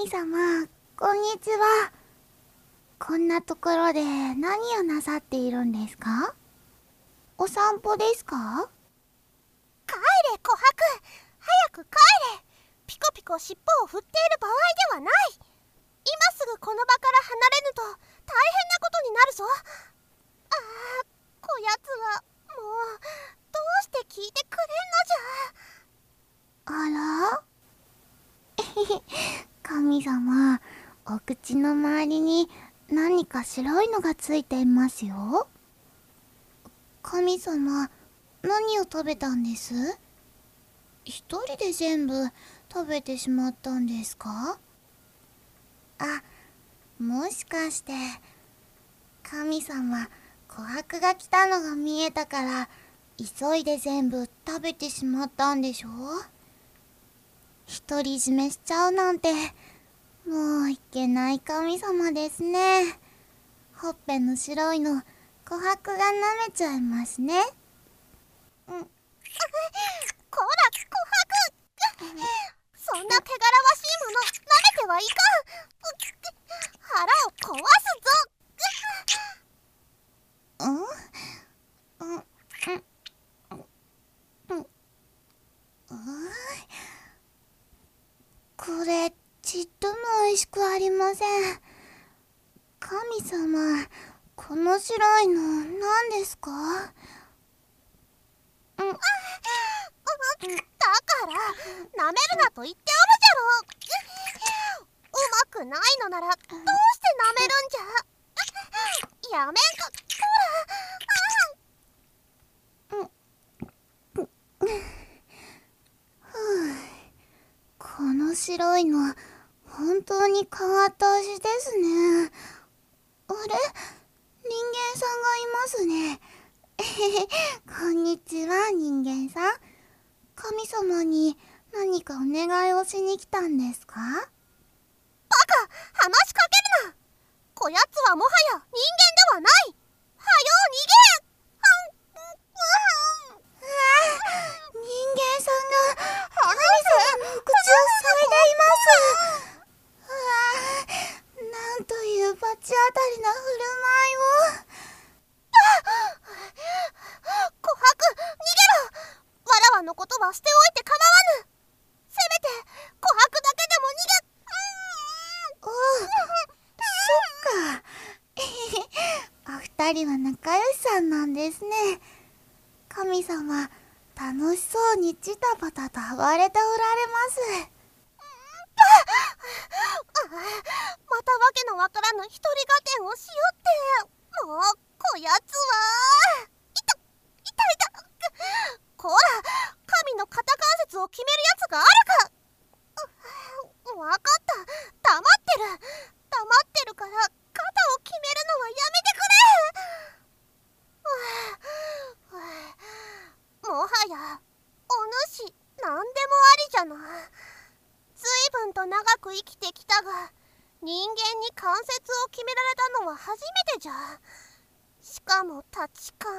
神様、こんにちは。こんなところで何をなさっているんですか？お散歩ですか？ 帰れ、琥珀。早く帰れ。ピコピコ尻尾を振っている場合ではない。今すぐこの場から離れぬと大変なことになるぞ。こやつはもうどうして聞いてくれんのじゃ。 あら神様、お口の周りに何か白いのがついていますよ。神様、何を食べたんです？一人で全部食べてしまったんですか？あ、もしかして神様、琥珀が来たのが見えたから急いで全部食べてしまったんでしょ？独り占めしちゃうなんてもういけない神様ですね。ほっぺの白いの琥珀が舐めちゃいますね。 こら、琥珀。そんな汚らわしいもの舐めてはいかん。腹を壊すぞ。 これちっとも美味しくありません。神様、この白いの何ですか？ だから舐めるなと言っておるじゃろう。うまくないのならどうして舐めるんじゃ。やめんか。 この白いの本当に変わった味ですね。あれ、人間さんがいますね。こんにちは、人間さん。神様に何かお願いをしに来たんですか？ バカ、話しかけるな。こやつはもはや人間ではない。はよう逃げ。 人間さんが神様の口を塞いでいます。なんという罰当たりな振る舞いを。 琥珀、逃げろ。わらわのことは捨ておいて構わぬ。せめて琥珀だけでもおう、そっか。お二人は仲良しさんなんですね。神様、楽しそうにジタバタと暴れておられます。 またわけのわからぬ一人合点をしよって。もうこやつは。いた。こら、神の肩関節を決めるやつがあるか。わかった。黙ってるから肩を決めるのはやめてくれ。もはやお主何でもありじゃな。随分と長く生きてきたが人間に関節を決められたのは初めてじゃ。しかも立ち感。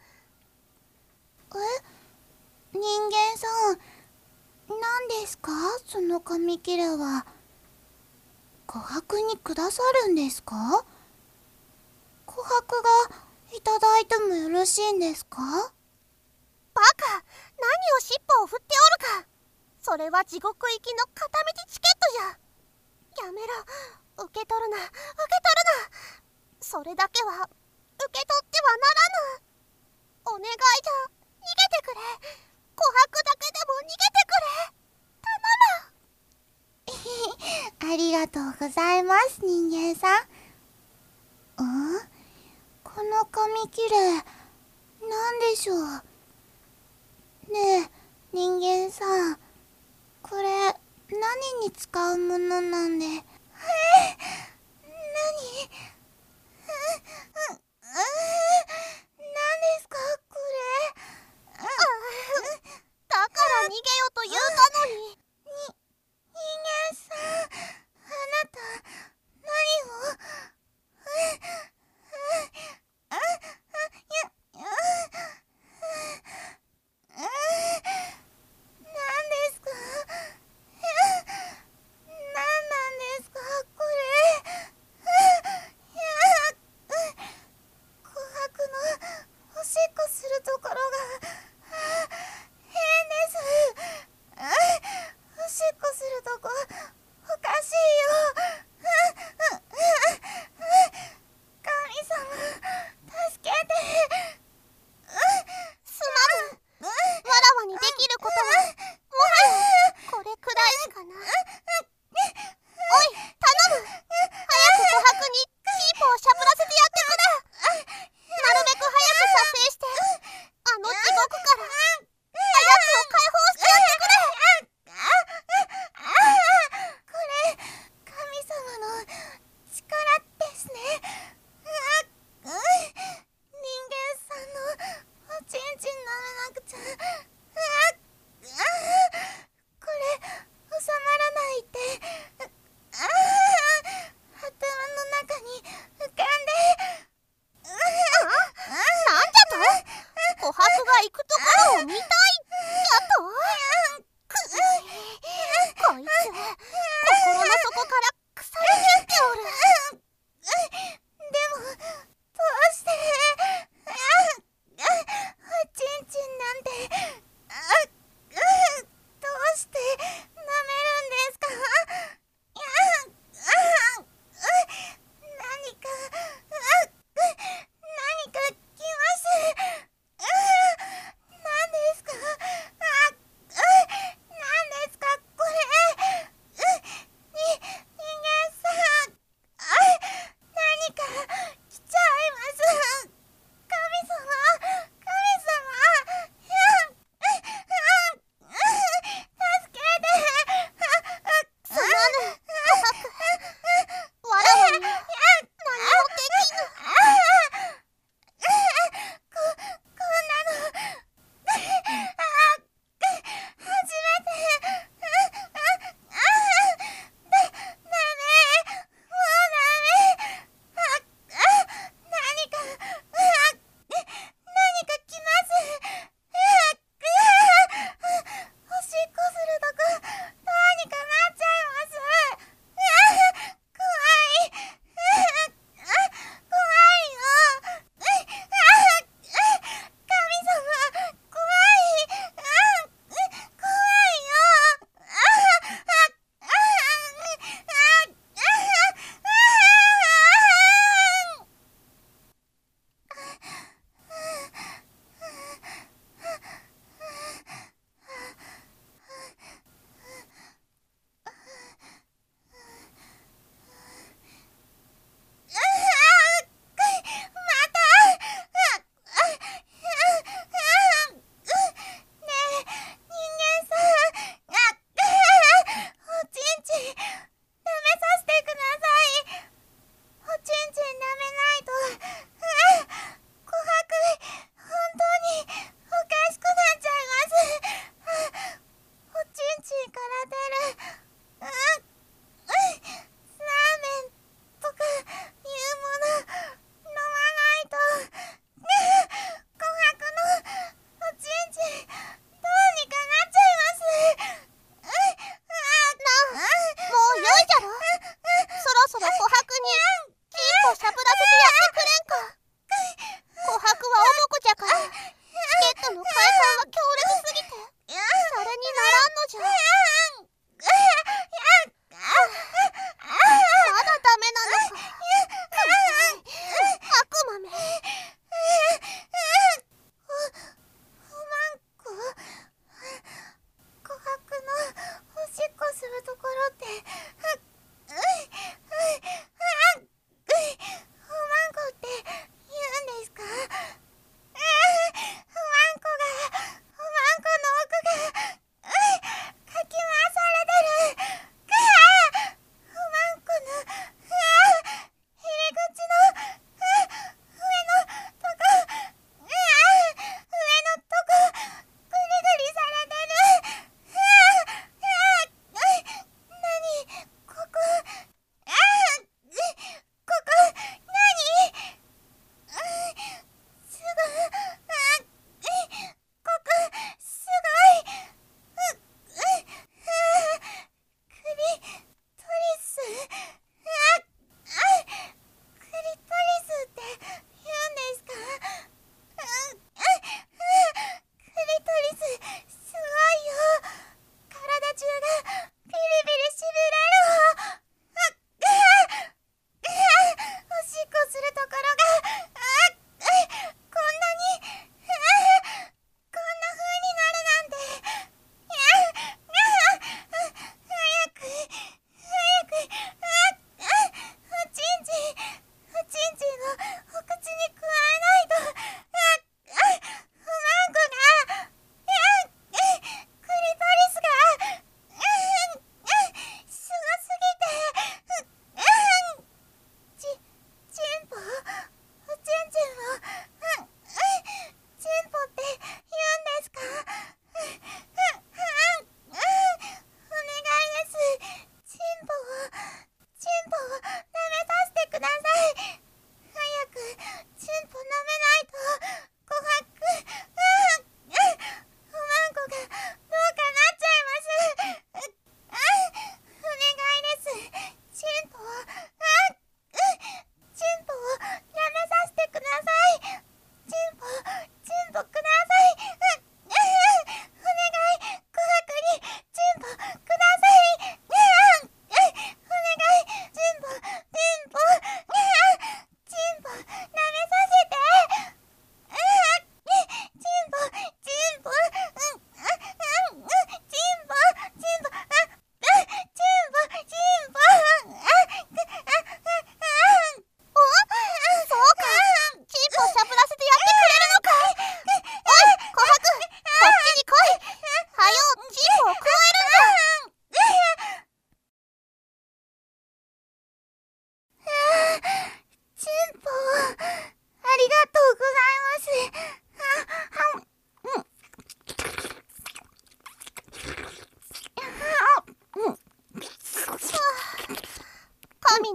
人間さん、何ですかその紙切れは。琥珀にくださるんですか？琥珀がいただいてもよろしいんですか？ バカ、何を尻尾を振っておるか。それは地獄行きの片道チケットじゃ。やめろ。受け取るな。それだけは受け取ってはならぬ。お願いじゃ。逃げてくれ。琥珀だけでも逃げてくれ。頼む。 ありがとうございます、人間さん。この紙切れ、なんでしょう。ねえ、人間さん、これ、何に使うものなんで。何？何ですか、これ。 だから逃げよと言うたのに。 人間さん、あなた、何を。何ですか？何なんですから腐りきっておる。 でもどうしておちんちんなんてどうして舐めるんですか？何かきます。何ですか？何ですかこれ？人間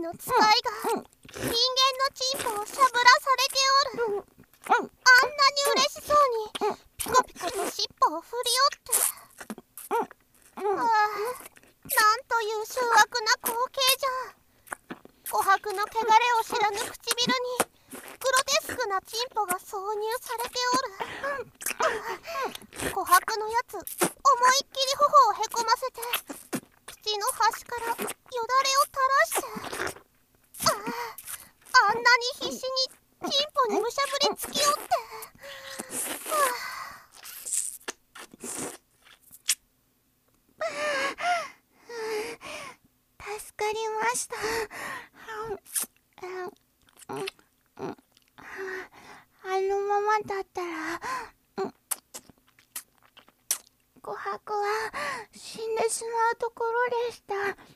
の使いが人間のチンポをしゃぶらされておる。あんなに嬉しそうにピコピコと尻尾を振り折って、なんという醜悪な光景じゃ。琥珀の汚れを知らぬ唇にグロテスクなチンポが挿入されておる。琥珀のやつ、思いっきり頬をへこませて口の端からよだれを垂らして、あんなに必死にチンポにむしゃぶりつきおって、 助かりました。あのままだったら琥珀は死んでしまうところでした。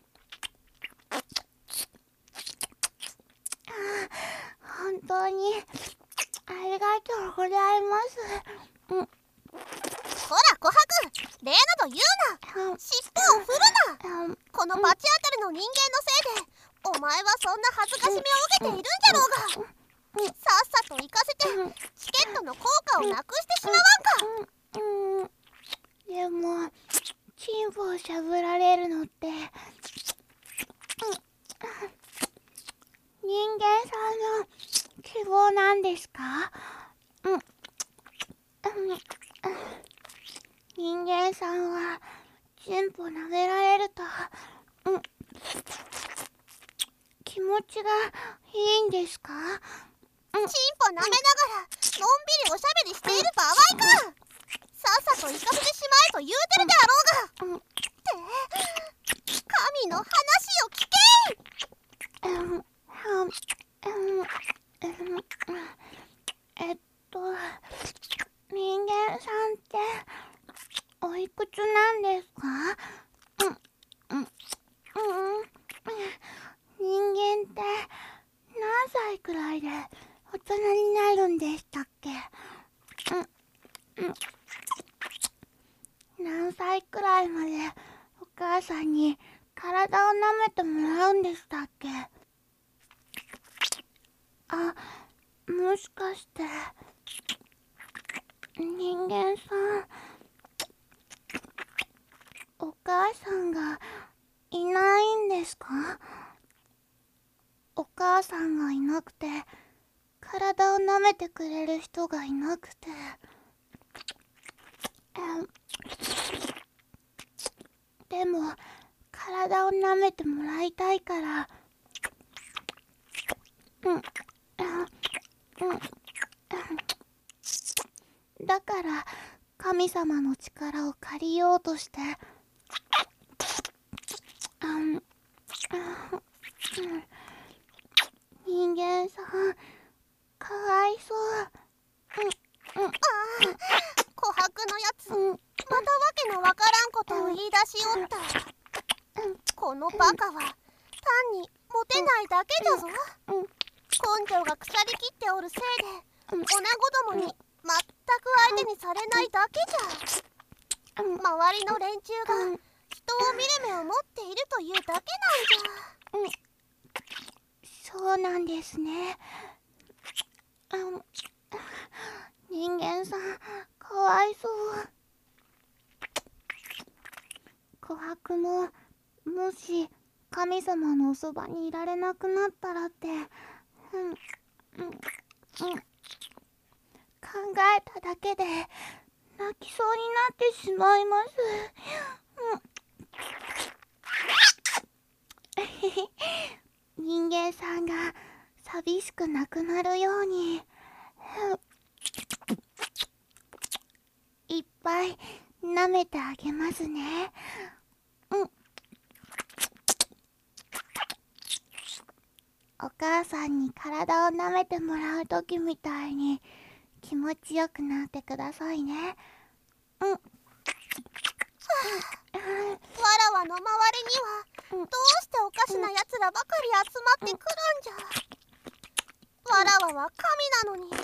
本当にありがとうございます。 ほら琥珀、礼など言うな。尻尾を振るな。この罰当たりの人間のせいでお前はそんな恥ずかしみを受けているんじゃろうが。さっさと行かせてチケットの効果をなくしてしまわんか。 でもチンポをしゃぶられるのって人間さんの希望なんですか？人間さんはチンポ舐められると気持ちがいいんですか？ チンポ舐めながらのんびりおしゃべりしている場合か。さっさと行かせてしまえと言うてるであろうが。神の話を聞け。 人間さんっておいくつなんですか？人間って何歳くらいで大人になるんでしたっけ？何歳くらいまでお母さんに体を舐めてもらうんでしたっけ？もしかして人間さんお母さんがいないんですか？お母さんがいなくて体を舐めてくれる人がいなくて、でも体を舐めてもらいたいからだから神様の力を借りようとして人間さんかわいそう。 琥珀のやつ、またわけのわからんことを言い出しおった。このバカは単にモテないだけじゃぞ。根性が腐りきっておるせいで女子供に全く相手にされないだけじゃ。周りの連中が人を見る目を持っているというだけなんじゃ。 そうなんですね。人間さんかわいそう。琥珀ももし神様のおそばにいられなくなったらって考えただけで泣きそうになってしまいます。人間さんが寂しくなくなるようにいっぱい舐めてあげますね。お母さんに体を舐めてもらうときみたいに気持ちよくなってくださいね。 わらわの周りにはどうしておかしなやつらばかり集まってくるんじゃ。わらわは神なのに。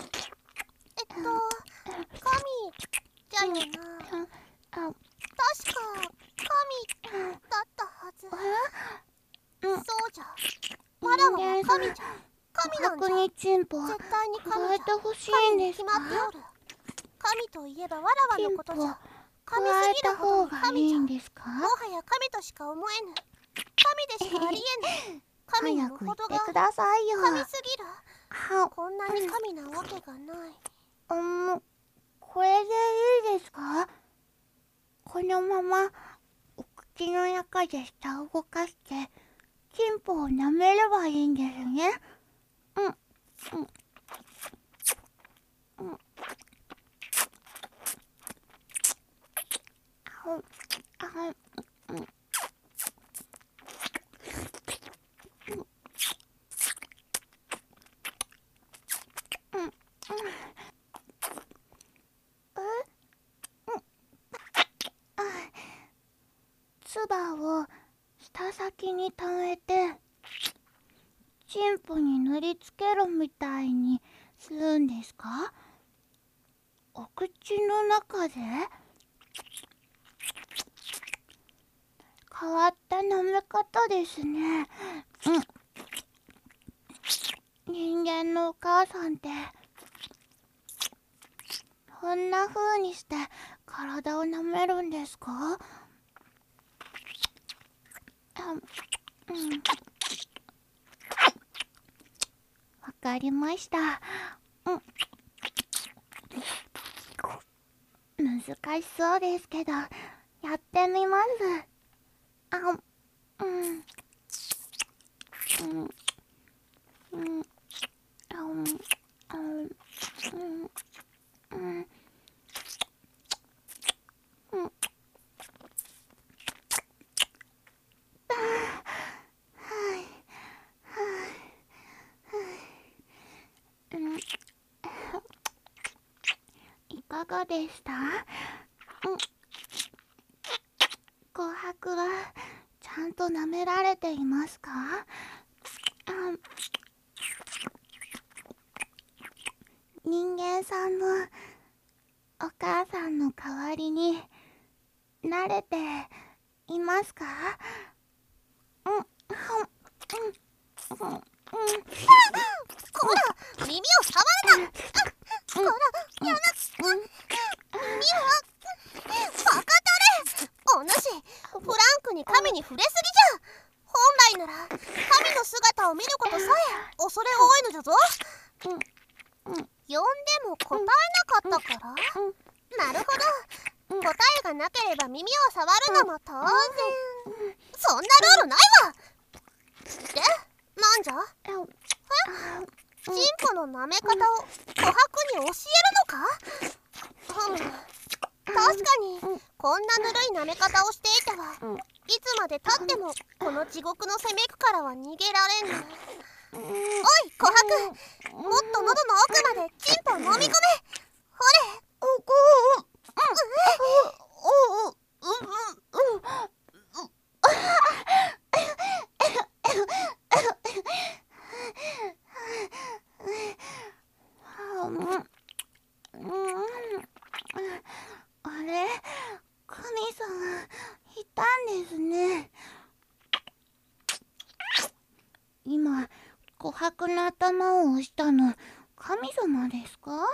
神じゃよな。確か神だったはず。そうじゃ。 わらわは神じゃ。神なんじゃ。 にチンポ絶対に神じゃ。 加えてほしいんですか？ 神に決まっておる。神といえばわらわのことじゃ。神加えすぎるた方ほどの神じゃ。 がいいんですか？ もはや神としか思えぬ。神でしかありえぬ。神なるほどが早く言ってくださいよ。 神すぎる。 はこんなに神なわけがない。 これでいいですか？このままお口の中で舌を動かしてチンポを舐めればいいんですね。唾を舌先に溜めてチンポに塗りつけるみたいにするんですか？お口の中で変わった舐め方ですね。人間のお母さんってこんな風にして体を舐めるんですか？わかりました。難しそうですけどやってみます。いかがでした？琥珀はちゃんと舐められていますか？人間さんのお母さんの代わりに慣れていますか？ こら、耳を触るな。こら、やな。耳はバカたれ。お主、フランクに神に触れすぎじゃ。本来なら神の姿を見ることさえ恐れ多いのじゃぞ。呼んでも答えなかったから。なるほど、答えがなければ耳を触るのも当然。そんなルールないわ。で、なんじゃ？チンポの舐め方を琥珀に教えるのか？確かにこんなぬるい舐め方をしていてはいつまでたってもこの地獄の責めくからは逃げられん。おい琥珀、もっと喉の奥までチンポを飲み込め。ほれ。 あれ、神様いたんですね。今琥珀の頭を押したの神様ですか？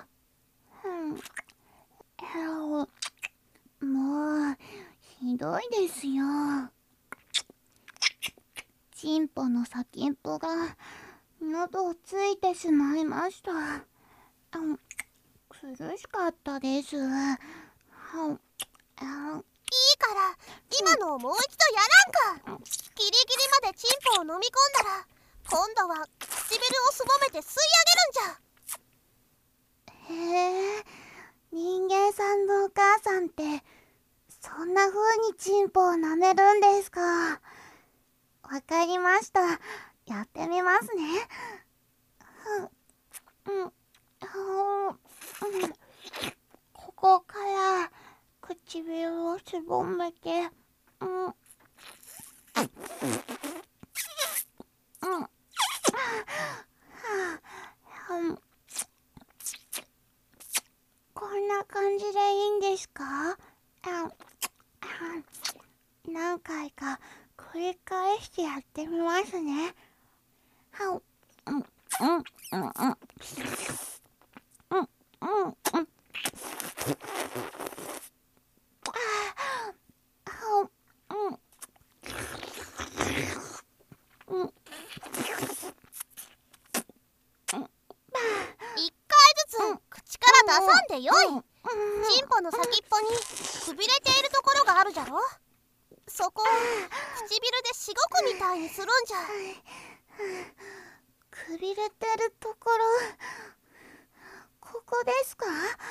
もうひどいですよ。チンポの先っぽが喉をついてしまいました。苦しかったです。いいから今のをもう一度やらんか。ギリギリまでチンポを飲み込んだら今度は唇をすぼめて吸い上げるんじゃ。 へえ、人間さんのお母さんってそんな風にチンポを舐めるんですか？わかりました。やってみますね。ここから唇をすぼめて、こんな感じでいいんですか？何回か繰り返してやってみますね。 口から出さんでよい。チンポの先っぽにくびれているところがあるじゃろ。そこを唇でしごくみたいにするんじゃ。 くびれてるところ、ここですか？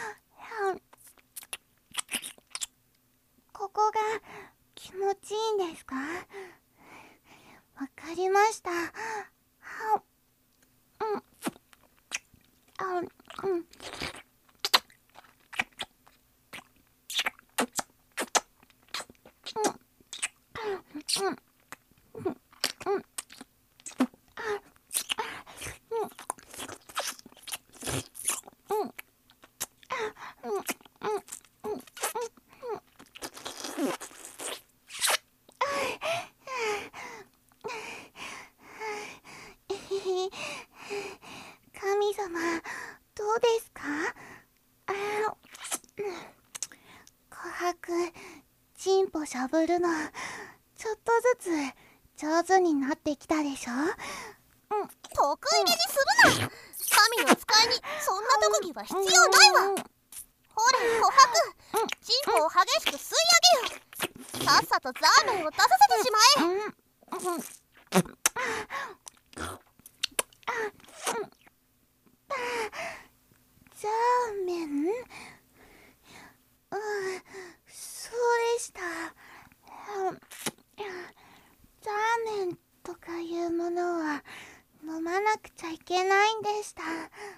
ここが気持ちいいんですか？わかりました。神様、どうですか？琥珀、チンポしゃぶるの、ちょっとずつ上手になってきたでしょ？ 得意げにするな。神の使いにそんな特技は必要ないわ。ほれ琥珀、チンポを激しく吸い上げよ。さっさとザーメンを出させてしまえ。 ザーメン？そうでした。ザーメンとかいうものは飲まなくちゃいけないんでした。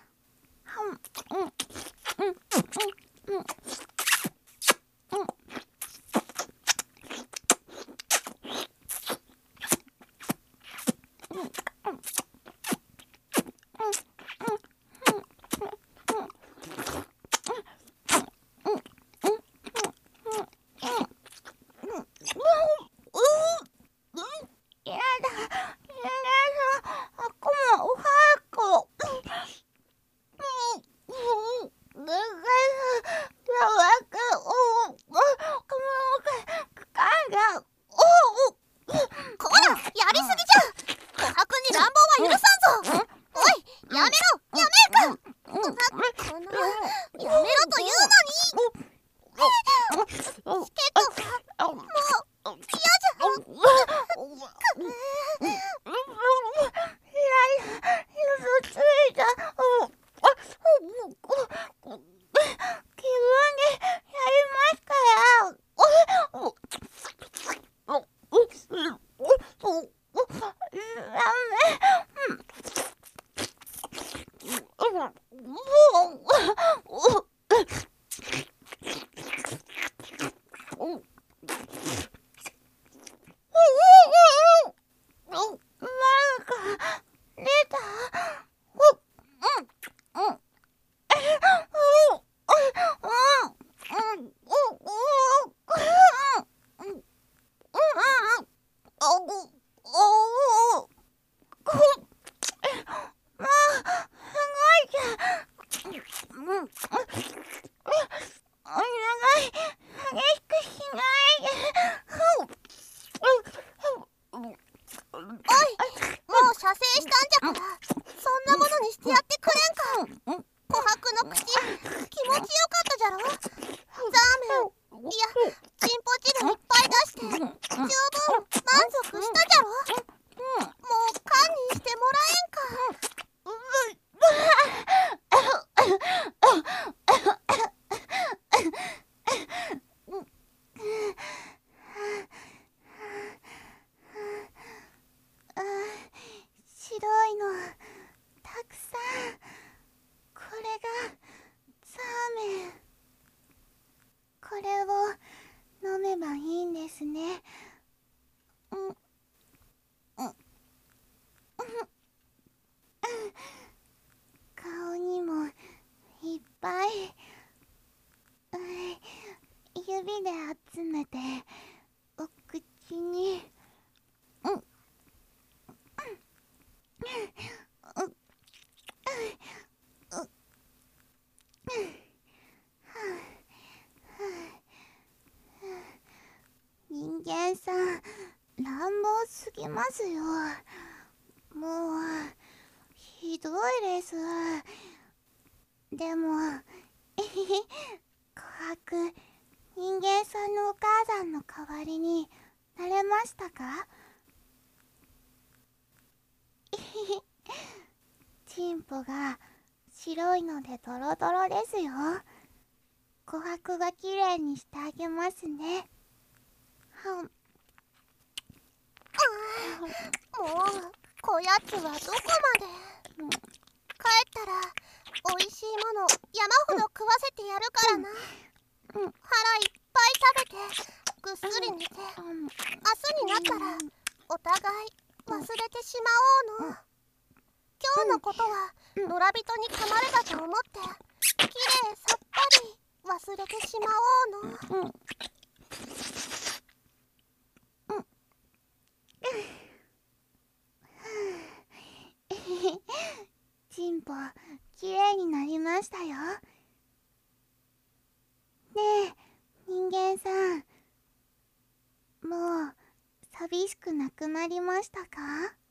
指で集めてお口に人間さん、乱暴すぎますよ。もう、ひどいです。でも、琥珀、人間さんのお母さんの代わりになれましたか？チンポが白いのでドロドロですよ。琥珀がきれいにしてあげますね。はん。 もうこやつはどこまで。帰ったらおいしいもの山ほど食わせてやるからな。腹いっぱい食べてぐっすり寝て、明日になったらお互い忘れてしまおうの。今日のことは野良人に噛まれたと思ってきれいさっぱり忘れてしまおうの。 チンポ、きれいになりましたよ。ねえ、人間さん、もう寂しくなくなりましたか？